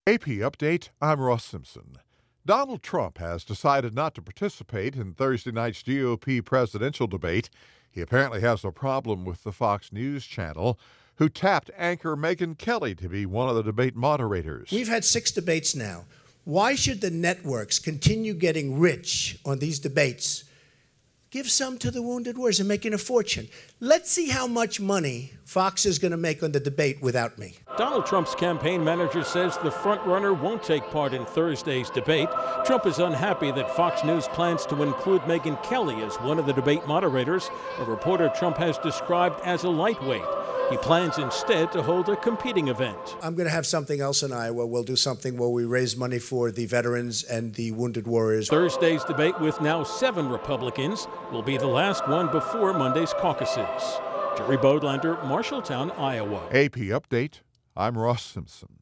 AP Update, I'm Ross Simpson. Donald Trump has decided not to participate in Thursday night's GOP presidential debate. He apparently has a problem with the Fox News channel, who tapped anchor Megyn Kelly to be one of the debate moderators. We've had 6 debates now. Why should the networks continue getting rich on these debates? Give some to the wounded warriors and making a fortune. Let's see how much money Fox is going to make on the debate without me. Donald Trump's campaign manager says the frontrunner won't take part in Thursday's debate. Trump is unhappy that Fox News plans to include Megyn Kelly as one of the debate moderators, a reporter Trump has described as a lightweight. He plans instead to hold a competing event. I'm going to have something else in Iowa. We'll do something where we raise money for the veterans and the wounded warriors. Thursday's debate, with now 7 Republicans, will be the last one before Monday's caucuses. Jerry Bodlander, Marshalltown, Iowa. AP Update, I'm Ross Simpson.